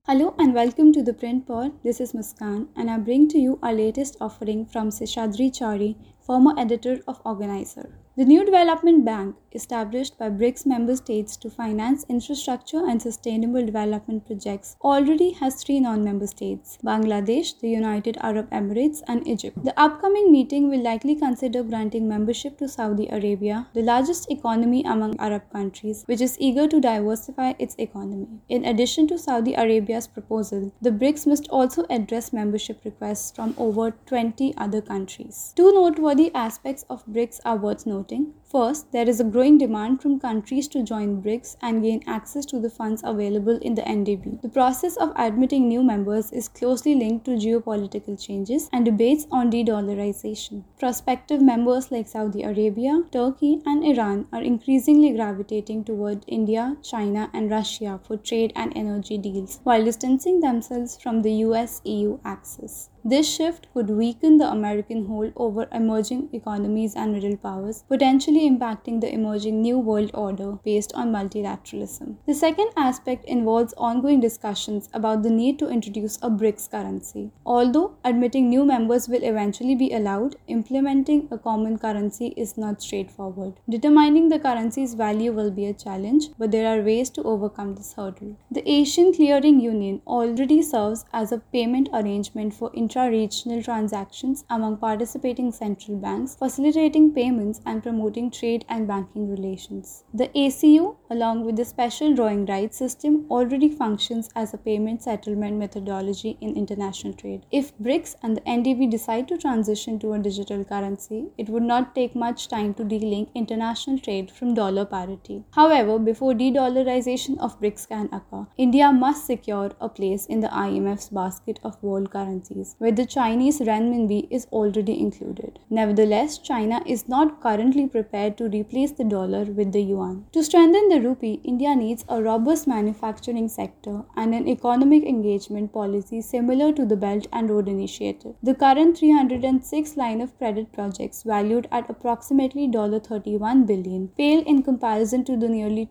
Hello and welcome to the Print Pod. This is Muskan and I bring to you our latest offering from Seshadri Chari, former editor of Organizer. The new development bank, established by BRICS member states to finance infrastructure and sustainable development projects, already has three non-member states: Bangladesh, the United Arab Emirates, and Egypt. The upcoming meeting will likely consider granting membership to Saudi Arabia, the largest economy among Arab countries, which is eager to diversify its economy. In addition to Saudi Arabia's proposal, the BRICS must also address membership requests from over 20 other countries. Two noteworthy aspects of BRICS are worth noting. First, there is a growing demand from countries to join BRICS and gain access to the funds available in the NDB. The process of admitting new members is closely linked to geopolitical changes and debates on de-dollarization. Prospective members like Saudi Arabia, Turkey, and Iran are increasingly gravitating toward India, China, and Russia for trade and energy deals, while distancing themselves from the US-EU axis. This shift could weaken the American hold over emerging economies and middle powers, potentially impacting the emerging New World Order based on multilateralism. The second aspect involves ongoing discussions about the need to introduce a BRICS currency. Although admitting new members will eventually be allowed, implementing a common currency is not straightforward. Determining the currency's value will be a challenge, but there are ways to overcome this hurdle. The Asian Clearing Union already serves as a payment arrangement for intra-regional transactions among participating central banks, facilitating payments and promoting trade and banking relations. The ACU, along with the special drawing rights system, already functions as a payment settlement methodology in international trade. If BRICS and the NDB decide to transition to a digital currency, it would not take much time to de-link international trade from dollar parity. However, before de-dollarization of BRICS can occur, India must secure a place in the IMF's basket of world currencies, where the Chinese renminbi is already included. Nevertheless, China is not currently prepared to replace the dollar with the yuan. To strengthen the rupee, India needs a robust manufacturing sector and an economic engagement policy similar to the Belt and Road Initiative. The current 306 line of credit projects, valued at approximately $31 billion, pale in comparison to the nearly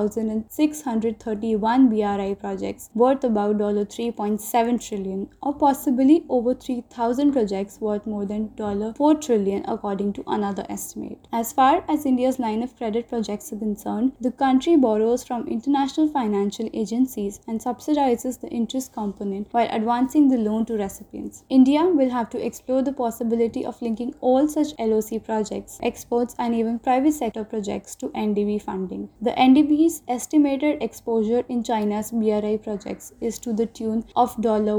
2,631 BRI projects worth about $3.7 trillion, or possibly over 3,000 projects worth more than $4 trillion according to another estimate. As far as India's line of credit projects are concerned, the country borrows from international financial agencies and subsidizes the interest component while advancing the loan to recipients. India will have to explore the possibility of linking all such LOC projects, exports, and even private sector projects to NDB funding. The NDB's estimated exposure in China's BRI projects is to the tune of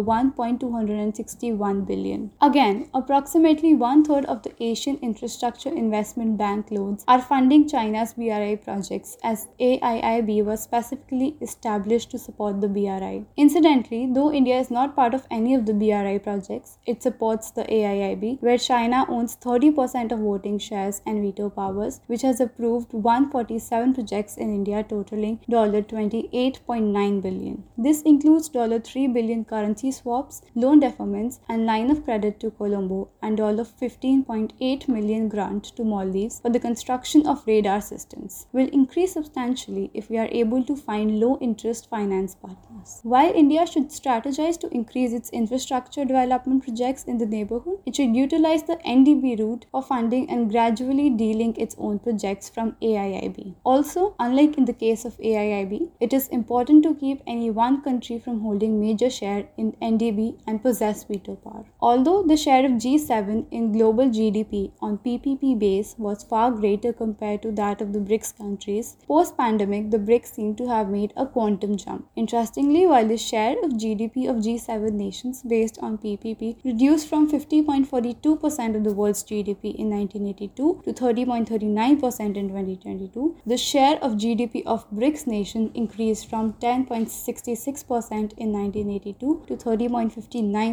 $1.261 billion. Again, approximately one-third of the Asian Infrastructure Investment Bank loans are funding China's BRI projects, as AIIB was specifically established to support the BRI. Incidentally, though India is not part of any of the BRI projects, it supports the AIIB, where China owns 30% of voting shares and veto powers, which has approved 147 projects in India totaling $28.9 billion. This includes $3 billion currency swaps, loan deferments, and line of credit to Colombo, and $15.8 million grant to Maldives for the construction of radar systems. Will increase substantially if we are able to find low-interest finance partners. While India should strategize to increase its infrastructure development projects in the neighborhood, it should utilize the NDB route for funding and gradually de-link its own projects from AIIB. Also, unlike in the case of AIIB, it is important to keep any one country from holding major share in NDB and possess veto power. Although the share of G7 in global GDP on PPP base was far greater compared to that of the BRICS countries, post-pandemic the BRICS seem to have made a quantum jump. Interestingly, while the share of GDP of G7 nations based on PPP reduced from 50.42% of the world's GDP in 1982 to 30.39% in 2022, the share of GDP of BRICS nations increased from 10.66% in 1982 to 30.59%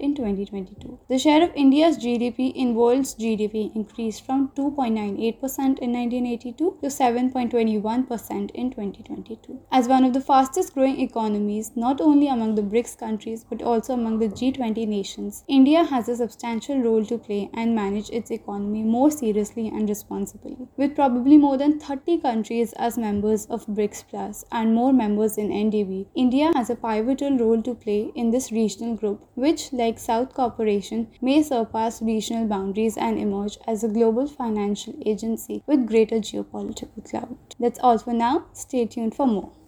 in 2022. The share of India's GDP in world's GDP increased from 2.98% in 1982 to 7.21% in 2022. As one of the fastest growing economies, not only among the BRICS countries but also among the G20 nations, India has a substantial role to play and manage its economy more seriously and responsibly. With probably more than 30 countries as members of BRICS Plus and more members in NDB, India has a pivotal role to play in this regional group, which, like South Cooperation, may surpass regional boundaries and emerge as a global financial agency with greater geopolitical clout. That's all for now. Stay tuned for more.